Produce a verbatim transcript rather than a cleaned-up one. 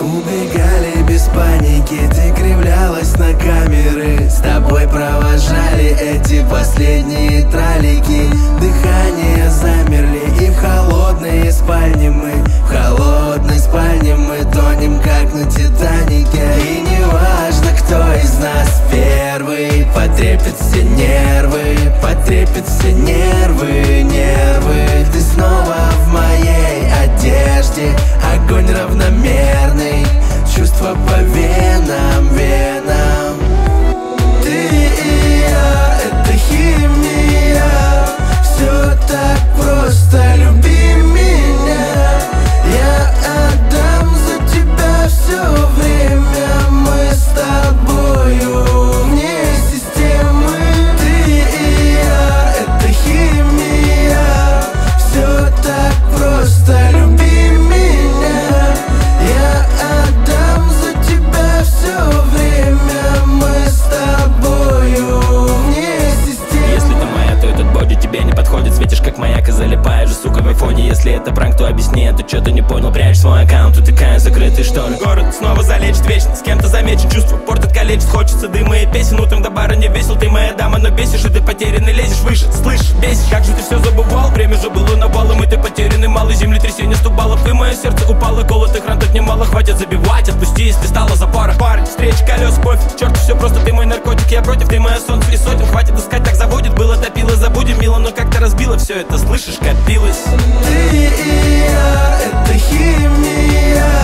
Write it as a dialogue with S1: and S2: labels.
S1: Убегали без паники, ты кривлялась на камеры. С тобой провожали эти последние тралики. Дыхание замерли, и в холодные спальни мы, в холодной спальне мы тонем, как на Титанике. И не важно, кто из нас первый, потрепет все нервы, потрепет все нервы, нервы. Ты снова в моей одежде, огонь равномерный, чувства по венам, венам. Ты и я, это химия, все так просто, люби меня. Я отдам за тебя все время, мы с тобою вне системы. Ты и я, это химия, все так просто, люби меня. Я отдам за тебя все время, мы с тобою вне системы.
S2: Если ты моя, то этот боди тебе не подходит. Светишь как маяк и залипаешь же, сука, в айфоне. Если это пранк, то объясни, а то что-то не понял. Прячь свой аккаунт, утыкая закрытый шторы. Город снова залечит вечно, с кем-то замечен. Чувство портит, калечит, хочется дыма и песен. Утром до бара не весел, ты моя дама, но бесишь. И ты потерянный, лезешь выше, слышишь, бесишь. Как же ты все забывал, время же было навалом. И ты потерянный, малый землетрясение сто баллов. И мое сердце упало, колотых ран тут немало. Хватит забивать, отпусти, если стало запара. Парень, встречи, колес, пофиг, черт, все просто, ты мой наркотик. Я против, ты мое солнце и сотен. Хватит искать, так заводит, было топило, забудем. Мило, но как-то разбило все это, слышишь, копилось.
S1: Ты и я, это химия,